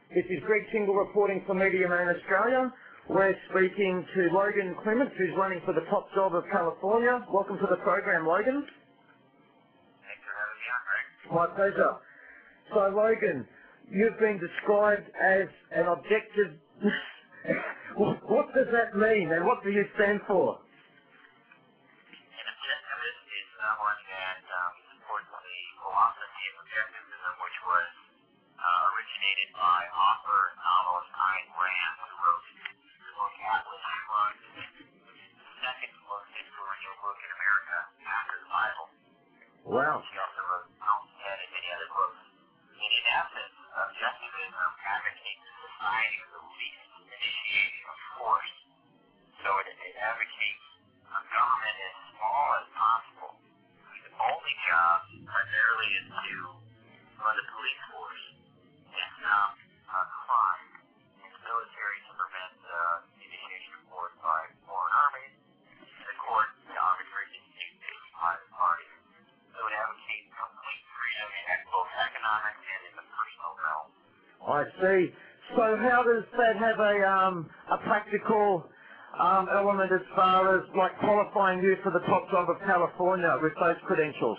This is Greg Tingle reporting for Media Man Australia. We're speaking to Logan Clements, who's running for the top job of California. Welcome to the program, Logan. Thanks for having me on, Greg. My pleasure. So, Logan, you've been described as an objective... What does that mean, and what do you stand for? An objectivist is someone that supports the philosophy of objectivism, which was originated by author and novelist Ayn Rand, who wrote the book Atlas Shrugged, the second most influential book in America after the Bible. Wow. She also wrote Mountain Head and many other books. And in essence, objectivism advocates a society with the least initiation of force. So it advocates a government as small as possible, whose only job primarily is to run the police force and stop crime, and the military to prevent the initiation of force by foreign armies, and the court to arbitrate disputes between private parties. So it advocates complete freedom in both economic and in the personal realm. I see. So how does that have a practical element as far as like qualifying you for the top job of California with those credentials?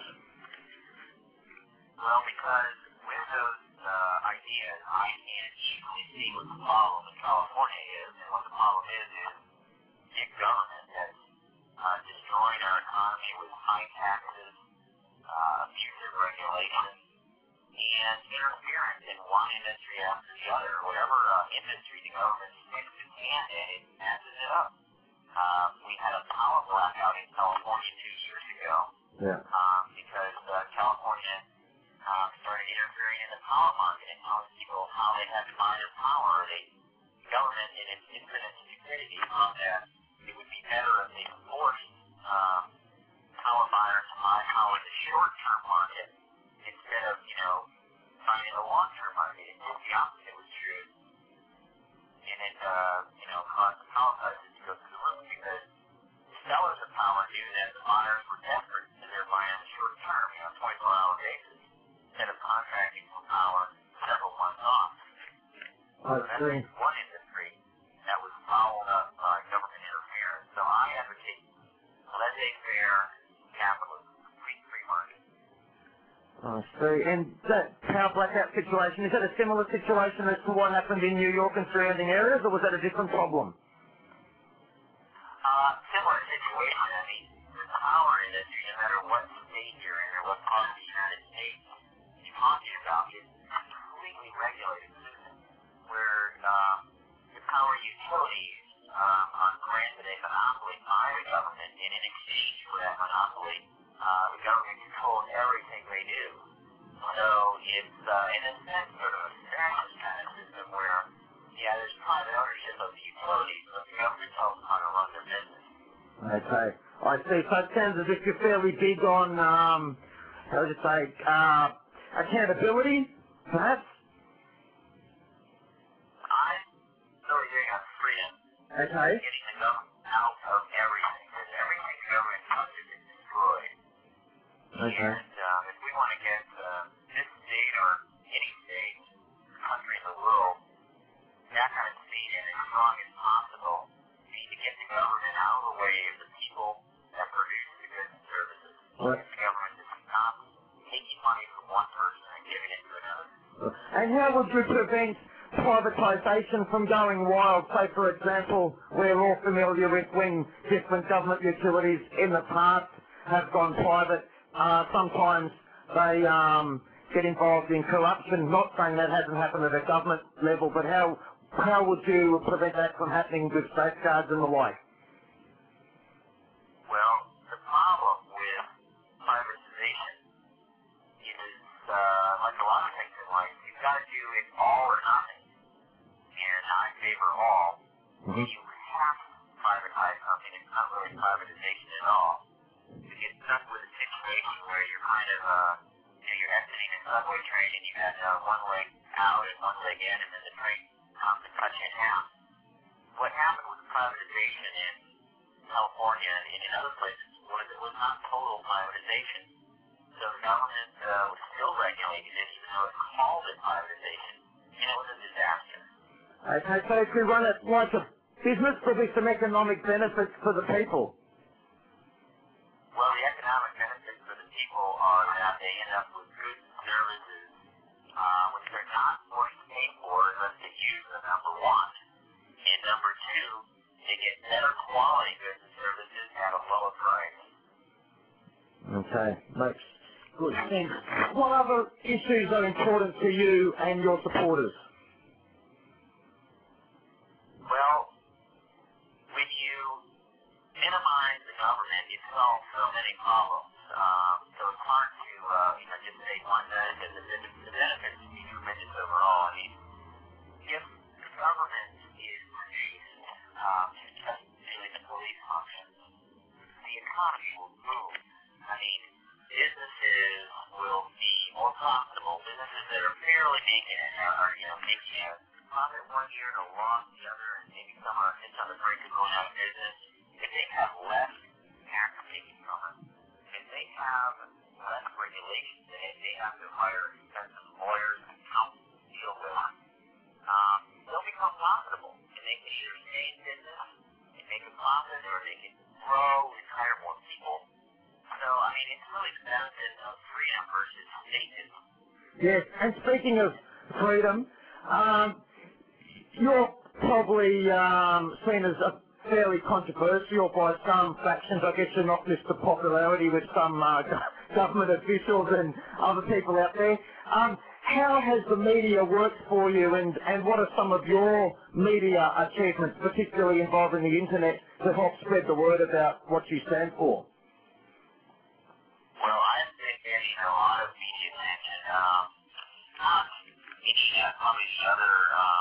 Well, because with those ideas, I can easily see what the problem in California is, and what the problem is big government that's destroying our economy with high taxes, abusive regulations, and interference in one industry after the other. Whatever industry the government sticks its hand in, it messes it up. We had a power blackout in California 2 years ago because California started interfering in the power market and telling people how they had to buy their power. The government, in its infinite stupidity, thought that it would be better if they forced power buyers to buy power in the short-term market instead of, finding the long-term market. It did the opposite was true. And it, caused the power prices to go through the roof because the sellers of power knew that the buyers were desperate and they're buying on the short term, 24-hour basis, instead of contracting for power several months off. So that's one industry that was fouled up by government interference. So I advocate laissez-faire capitalism, complete free market. I see. And that power blackout situation, is that a similar situation as to what happened in New York and surrounding areas, or was that a different problem? Similar situation. I mean, the power industry, no matter what state you're in or what part of the United States you're talking about, is a completely regulated system where the power utilities are granted a monopoly by the government, and in exchange for that monopoly, the government controls everything they do. So it's, in a sense, sort of a fascist kind of system where, there's private ownership of the utilities, but the government tells them how to run their business. Okay. I see. So it sounds as if you're fairly big on, accountability, perhaps? I'm really big on freedom. Okay. Getting the government out of everything, because everything the government touches is destroyed. Okay. And if we want to get this state or any state, country in the world, that kind of state in as strong as possible, we need to get the government out of the way of the people that produce the goods and services. Right. Get the government to stop taking money from one person and giving it to another. And how would you prevent privatisation from going wild? Say, for example, we're all familiar with when different government utilities in the past have gone private. Sometimes they get involved in corruption. Not saying that hasn't happened at a government level, but how would you prevent that from happening with safeguards and the like? Well, the problem with privatization is, like a lot of things in life, you've got to do it all or nothing. And I favor all. If you have to privatize something, it's not really privatization at all. You get stuck with a situation where you're kind of, you're exiting a subway train and you have one leg out and one leg in, and then the train comes to cut you in half. What happened with privatization in California and in other places was it was not total privatization. So the government was still regulating it, even though it called it privatization. it was a disaster. Okay, so if we run it like a business, there'll be some economic benefits for the people. Well, the economic benefits for the people are that they end up with goods and services, which they're not forced to pay for unless they use the number one. And number two, they get better quality goods and services at a lower price. Okay, makes good sense. What other issues are important to you and your supporters? Well, when you minimize the government, you solve so many problems. So it's hard to, just say one benefit. The benefits can be tremendous overall. I mean, if the government is reduced to just doing the police functions, the economy will boom. I mean, businesses will be more profitable. Businesses that are fairly making it are, making a profit one year and a loss the other, and maybe some are just on the brink of going out of business. If they have less tax taken from it, if they have less regulations, they have to hire expensive lawyers and accountants to deal with, they'll become profitable. And they can either stay in business and make a profit, or they can grow and hire more people. So, I mean, it's really the benefit of freedom versus statism. Yes, and speaking of freedom, you're probably seen as a fairly controversial by some factions. I guess you're not Mr. Popularity with some government officials and other people out there. How has the media worked for you, and what are some of your media achievements, particularly involving the internet, to help spread the word about what you stand for? Well, I've been getting a lot of media attention. Not any probably the other,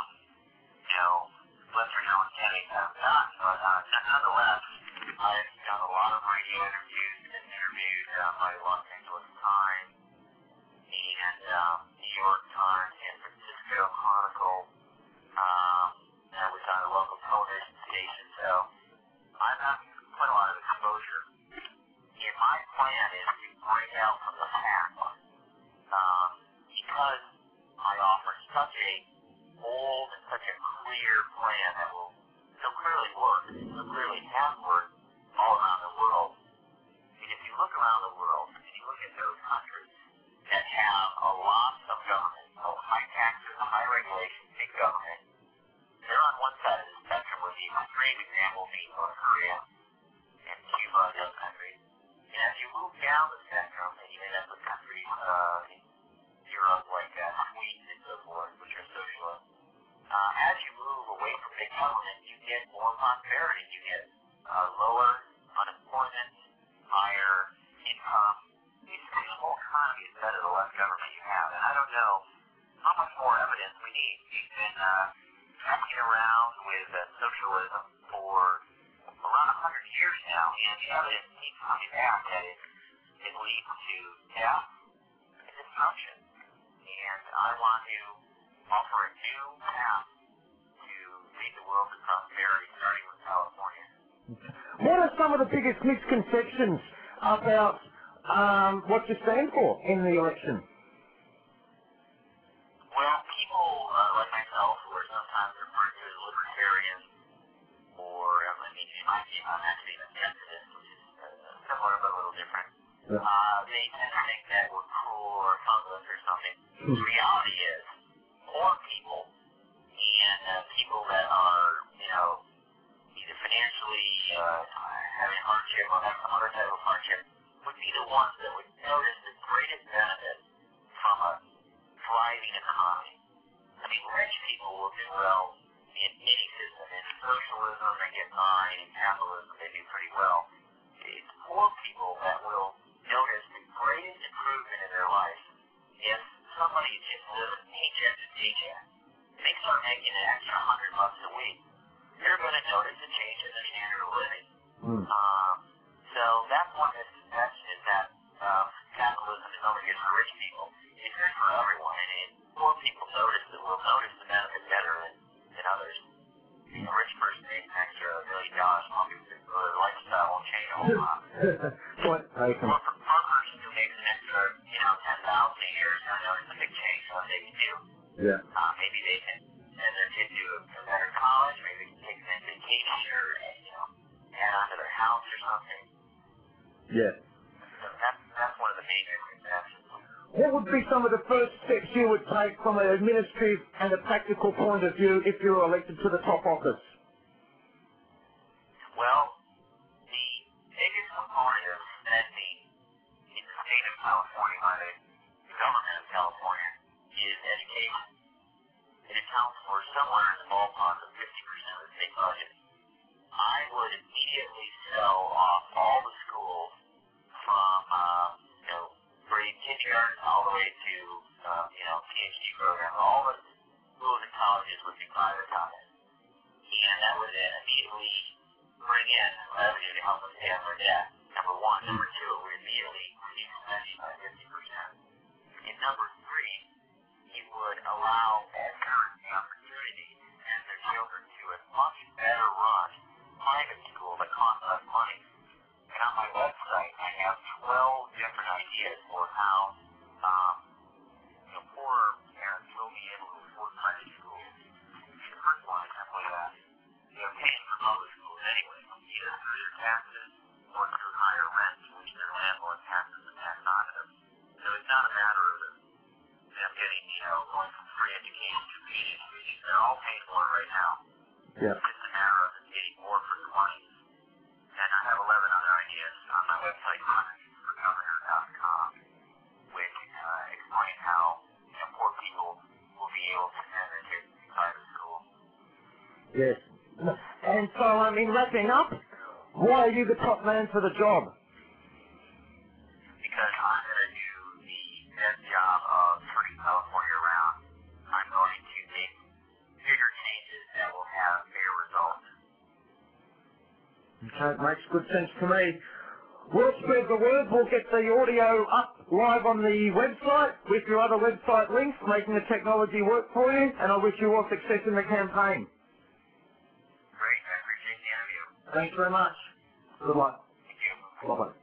lesser known candidates have done, but nonetheless, I've done a lot of radio interviews, been interviewed by Los Angeles Times and New York Times, San Francisco Chronicle, and was on a local television station, so I've had quite a lot of exposure. And my plan is to break out from the pack, because I offer such a bold and such a clear plan that will so clearly work, so clearly has worked all around the world. I mean, if you look around the world, and you look at those countries that have a lot of government, high taxes, high regulation, big government, they're on one side of the spectrum, with the extreme example being North Korea and Cuba and those countries. And as you move down the spectrum, and you end up with countries in Europe like Sweden and so forth, which are socialist, as you move away from big government, you get more prosperity. You get lower unemployment, higher income. Basically, the whole economy is better the less government you have. And I don't know how much more evidence we need. We've been messing around with socialism for around 100 years now, and the evidence keeps coming back that it leads to death and destruction. And I want to offer a new path to lead the world to prosperity, starting with California. What are some of the biggest misconceptions about what you stand for in the election? Well, people like myself, who are sometimes referred to as libertarians, or, in my case, I'm actually an activist, which is similar but a little different. Yeah. They tend to think that we're cruel or thoughtless or something. The reality is, poor people and people that are, either financially having hardship or have some other type of hardship would be the ones that would notice the greatest benefit from a thriving economy. I mean, rich people will do well in any system. In socialism, they get by. In capitalism, they do pretty well. It's poor people that will notice the greatest improvement in their life if somebody just lives paycheck to paycheck. They start making an extra $100 a week. They're going to notice a change in their standard of living. So that's one misconception, is that capitalism is only good for rich people. It's good for everyone, and poor people will notice the benefit better than others. A rich person makes an extra $1 million, their lifestyle won't change a whole lot. Point taken. Or for a person who makes an extra, $10,000 a year, is going to notice a big change in what they can do. Yeah. Maybe they Yeah. So that's one of the main misconceptions. What would be some of the first steps you would take from an administrative and a practical point of view if you were elected to the top office? Well, the biggest component of spending in the state of California by the government of California is education. It accounts for somewhere in the ballpark of 50% of the state budget. I would immediately sell off all the schools from, grade kindergarten all the way to, PhD programs. All the schools and colleges would be privatized. And that would then immediately bring in revenue to help us pay off our debt. Number one. Number two, it would immediately reduce spending by 50%. And number three, it would allow all parents the opportunity to send their children to a much better run private school that costs less money. And on my website, I have 12 different ideas for how poorer parents will be able to afford private schools. The first one is simply that they're paying for public schools anyway, either through their taxes or through higher rent, which their landlord taxes and tax on them. So it's not a matter of them getting, going from free education to paid education. They're all paid for right now. Yeah. It's just a matter of them getting more for the money. And I have 11 other ideas on my website, governor.com, which explain how poor people will be able to send their kids to private school. Yes. And so, in wrapping up, why are you the top man for the job? Because I'm going to do the best job of turning California around. I'm going to make bigger changes that will have bigger results. Okay, it makes good sense to me. We'll spread the word. We'll get the audio up live on the website with your other website links, making the technology work for you, and I wish you all success in the campaign. Great. I appreciate the interview. Thanks very much. Good luck. Thank you. Bye-bye.